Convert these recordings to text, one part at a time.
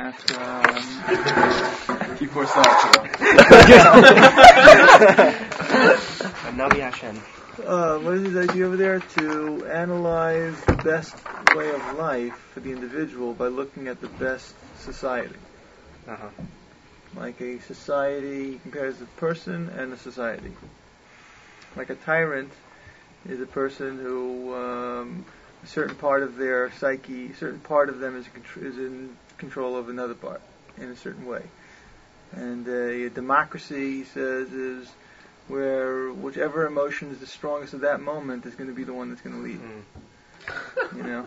at Keep force that. what is his idea over there? To analyze the best way of life for the individual by looking at the best society. Like a society, he compares the person and the society. Like a tyrant is a person who a certain part of their psyche, a certain part of them is in control of another part in a certain way. And a democracy, he says, is where whichever emotion is the strongest at that moment is going to be the one that's going to lead. You know?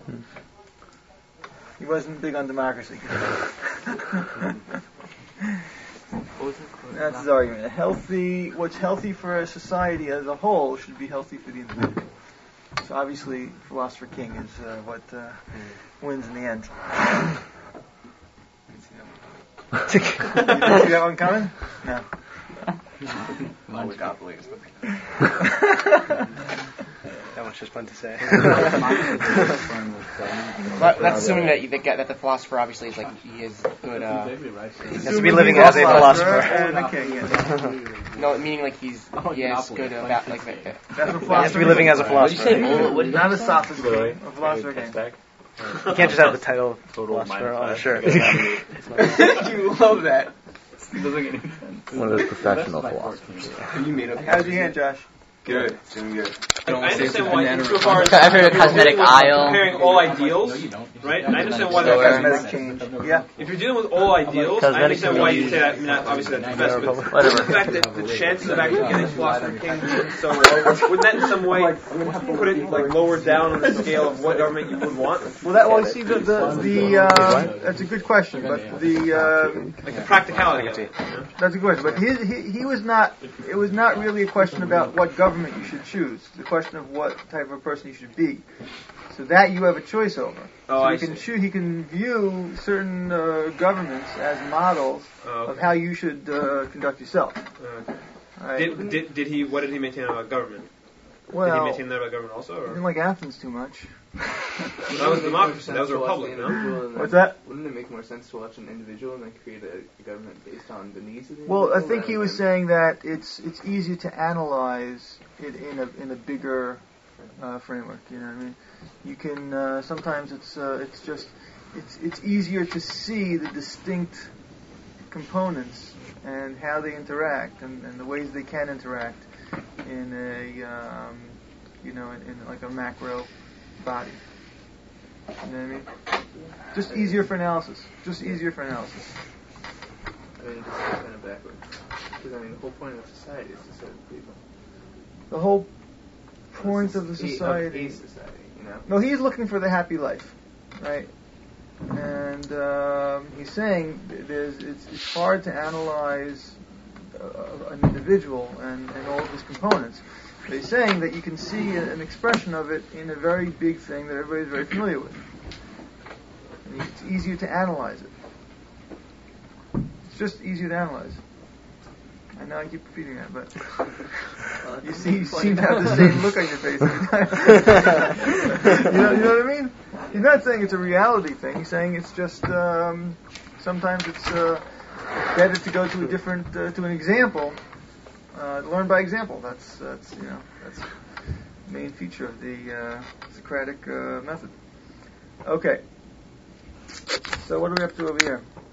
He wasn't big on democracy. That's his argument. What's healthy for a society as a whole should be healthy for the individual. So obviously, Philosopher King is what wins in the end. Do you see that one coming? No. That one's just fun to say. That's assuming that the philosopher obviously is like he is good. He has to be living as a philosopher. No, meaning like he is good about like that. He has to be living as a philosopher. Not a sophist, a philosopher King. You can't just have the title of philosopher on a shirt. You love that. It doesn't get any sense. One of those professional philosophers. How's your hand, Josh? Good. Doing good. I understand why, insofar as I've heard of cosmetic aisle. comparing all ideals, right? I understand why that Cosmetic change. Yeah. if you're dealing with all ideals, I understand why you say that. I mean, obviously that's the best, but the fact that the chances of actually getting Philosopher King so low, wouldn't that in some way put it like lower down on the scale of what government you would want? Well, you see, that's a good question, but like the practicality of it. that's a good question. But he was not. It was not really a question about what government you should choose. It's a question of what type of person you should be. So that you have a choice over. He can view certain governments as models of how you should conduct yourself. Right? Did he? What did he maintain about government? Well, did he maintain that about government also? Or? Didn't like Athens too much. That was democracy. That was a republic, no? What's that? Wouldn't it make more sense to watch an individual and then create a government based on the needs of the Well, individual? I think he was saying that it's easier to analyze it in a bigger framework. You know what I mean? You can sometimes it's easier to see the distinct components and how they interact and the ways they can interact in a in like a macro body. You know what I mean? Just easier for analysis. I mean, just kind of backwards. Because I mean, the whole point of society is to serve people. The whole point of the society. A society, you know. No, he's looking for the happy life, right? And he's saying it's hard to analyze an individual and all of his components. But he's saying that you can see an expression of it in a very big thing that everybody's very familiar with. And it's easier to analyze it. It's just easier to analyze. I know I keep repeating that, but you seem to have the same look on your face every time. you know what I mean? He's not saying it's a reality thing. He's saying it's just sometimes it's better to go to a different to an example, learn by example. That's the main feature of the Socratic method. Okay. So what do we have to do over here?